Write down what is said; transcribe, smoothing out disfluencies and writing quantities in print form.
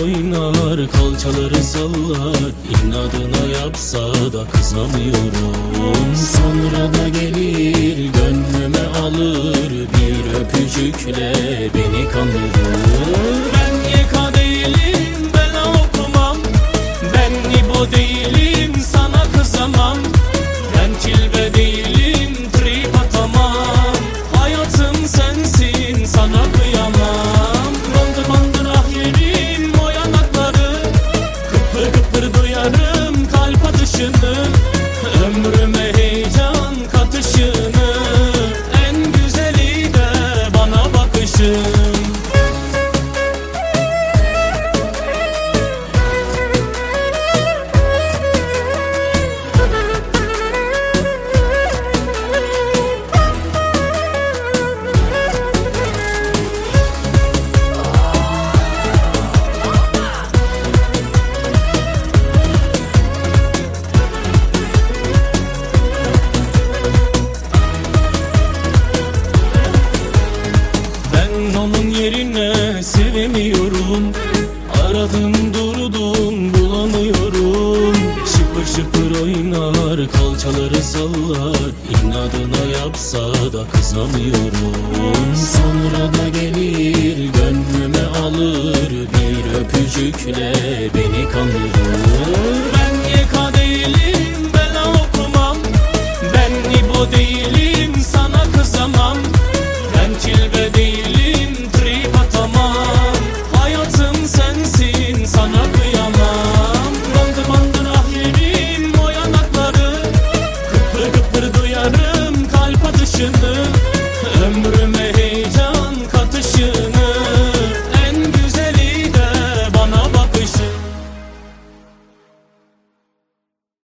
oynar, kalçaları sallar, inadına yapsa da kızamıyorum. Sonra da gelir gönlüme alır, bir öpücükle beni kandırır. Ben yeka değilim, bela okumam, ben İbo değilim, sana kızamam. Ben tilbe değilim, trip atamam, hayatım sensin, sana kıyamam. Bandır bandır ah yerim o yanakları, kıpır kıpır duyarım kalp atışını, ömrüme heyecan katışını, en güzeli de bana bakışın. Onun yerine sevemiyorum, aradım durdum bulamıyorum. Şıpır şıpır oynar, kalçaları sallar, inadına yapsa da kızamıyorum. Sonra da gelir